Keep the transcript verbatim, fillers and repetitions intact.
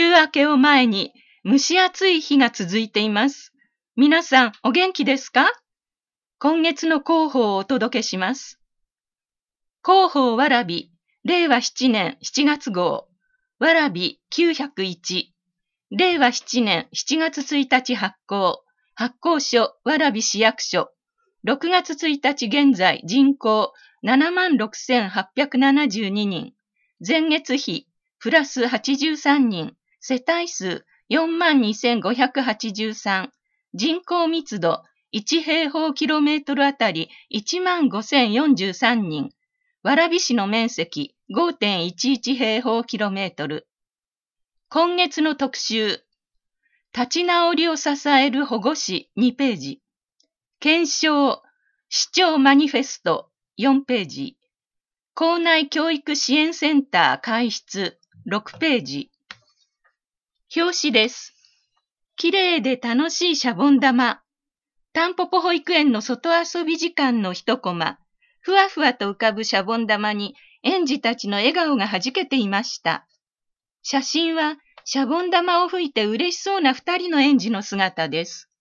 週明けを前に蒸し暑い日が続いています。皆さんお元気ですか？今月の広報をお届けします。広報わらび、れいわななねんしちがつ号、わらびきゅうひゃくいち、れいわななねんしちがつついたち発行、発行所蕨市役所、ろくがつついたち現在人口ななまんろくせんはっぴゃくななじゅうににん、前月比プラスはちじゅうさんにん、世帯数よんまんにせんごひゃくはちじゅうさん、人口密度いちへいほうキロメートルあたりいちまんごせんよんじゅうさんにん、蕨市の面積 ごてんいちいちへいほうキロメートル。今月の特集、立ち直りを支える保護司にページ、検証、市長マニフェストよんページ、校内教育支援センター開設ろくページ。表紙です。きれいで楽しいシャボン玉。タンポポ保育園の外遊び時間の一コマ。ふわふわと浮かぶシャボン玉に園児たちの笑顔がはじけていました。写真はシャボン玉を吹いて嬉しそうな二人の園児の姿です。